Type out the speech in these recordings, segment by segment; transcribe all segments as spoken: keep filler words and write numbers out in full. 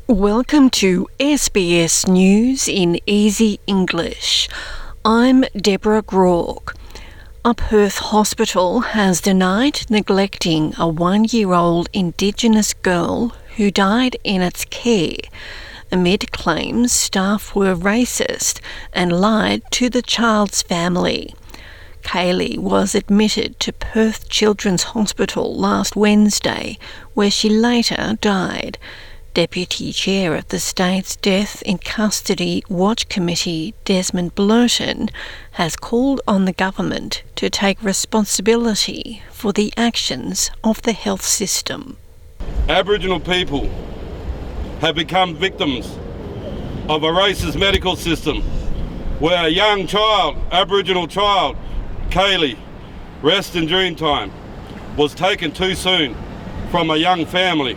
Welcome to S B S News in Easy English. I'm Deborah Groark. A Perth hospital has denied neglecting a one-year-old Indigenous girl who died in its care, amid claims staff were racist and lied to the child's family. Kaylee was admitted to Perth Children's Hospital last Wednesday, where she later died. Deputy Chair of the state's Death in Custody Watch Committee, Desmond Blurton, has called on the government to take responsibility for the actions of the health system. Aboriginal people have become victims of a racist medical system where a young child, Aboriginal child, Kaylee, rest in dream time, was taken too soon from a young family.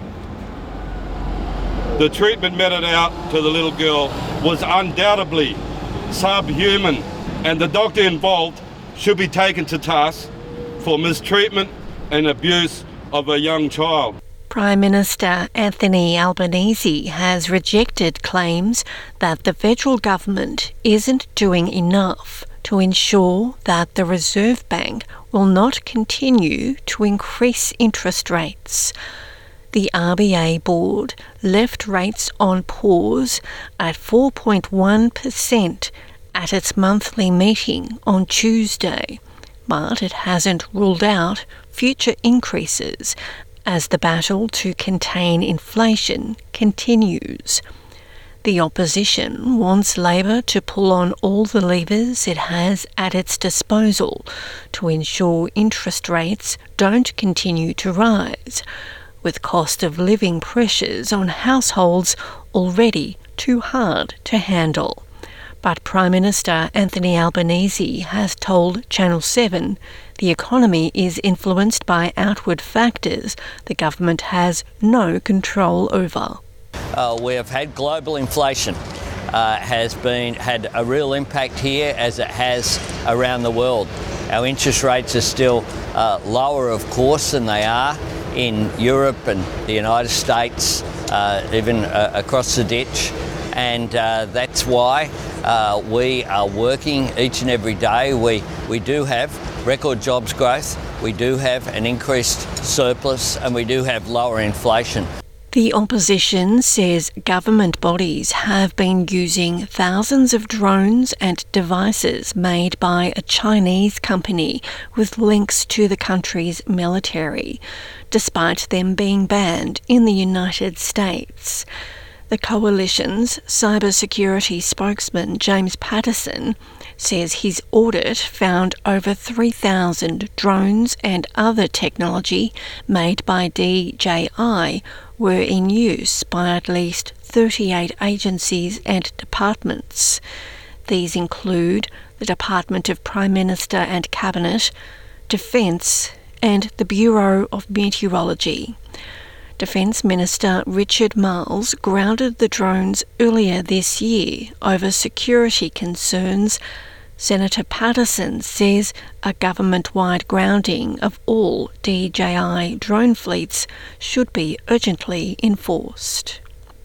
The treatment meted out to the little girl was undoubtedly subhuman, and the doctor involved should be taken to task for mistreatment and abuse of a young child. Prime Minister Anthony Albanese has rejected claims that the federal government isn't doing enough to ensure that the Reserve Bank will not continue to increase interest rates. The R B A board left rates on pause at four point one percent at its monthly meeting on Tuesday, but it hasn't ruled out future increases as the battle to contain inflation continues. The opposition wants Labor to pull on all the levers it has at its disposal to ensure interest rates don't continue to rise, with cost of living pressures on households already too hard to handle. But Prime Minister Anthony Albanese has told Channel seven the economy is influenced by outward factors the government has no control over. Uh, we have had global inflation. Uh, has been had a real impact here as it has around the world. Our interest rates are still uh, lower, of course, than they are in Europe and the United States, uh, even uh, across the ditch. And uh, that's why uh, we are working each and every day. We, we do have record jobs growth, we do have an increased surplus, and we do have lower inflation. The opposition says government bodies have been using thousands of drones and devices made by a Chinese company with links to the country's military, despite them being banned in the United States. The coalition's cybersecurity spokesman, James Patterson, says his audit found over three thousand drones and other technology made by D J I were in use by at least thirty-eight agencies and departments. These include the Department of Prime Minister and Cabinet, Defence, and the Bureau of Meteorology. Defence Minister Richard Marles grounded the drones earlier this year over security concerns. Senator Patterson says a government-wide grounding of all D J I drone fleets should be urgently enforced.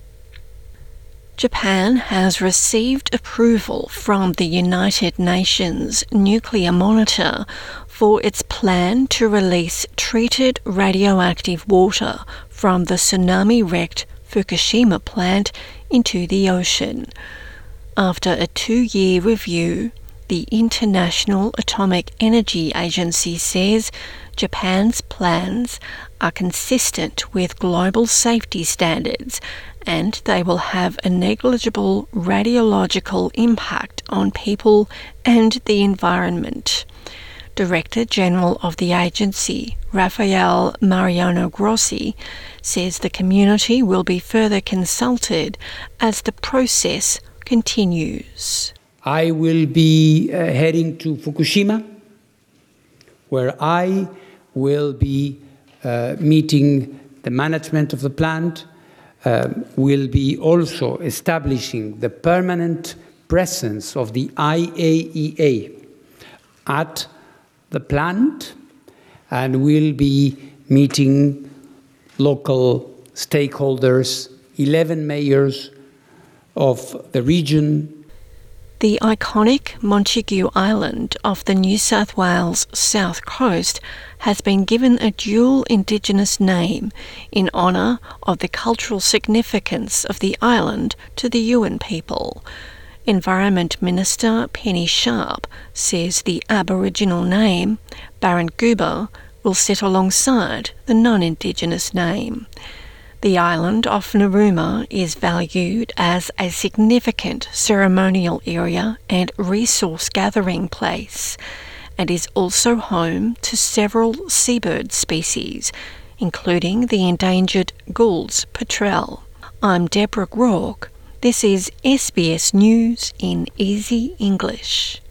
Japan has received approval from the United Nations Nuclear Monitor for its plan to release treated radioactive water from the tsunami-wrecked Fukushima plant into the ocean. After a two-year review, the International Atomic Energy Agency says Japan's plans are consistent with global safety standards and they will have a negligible radiological impact on people and the environment. Director General of the agency, Rafael Mariano Grossi, says the community will be further consulted as the process continues. I will be uh, heading to Fukushima, where I will be uh, meeting the management of the plant, uh, will be also establishing the permanent presence of the I A E A at the plant, and will be meeting local stakeholders eleven mayors of the region. The iconic Montague Island off the New South Wales south coast has been given a dual Indigenous name in honour of the cultural significance of the island to the Yuin people. Environment Minister Penny Sharp says the Aboriginal name, Barranguba, will sit alongside the non-Indigenous name. The island off Narooma is valued as a significant ceremonial area and resource gathering place, and is also home to several seabird species, including the endangered Gould's petrel. I'm Deborah Rourke. This is S B S News in Easy English.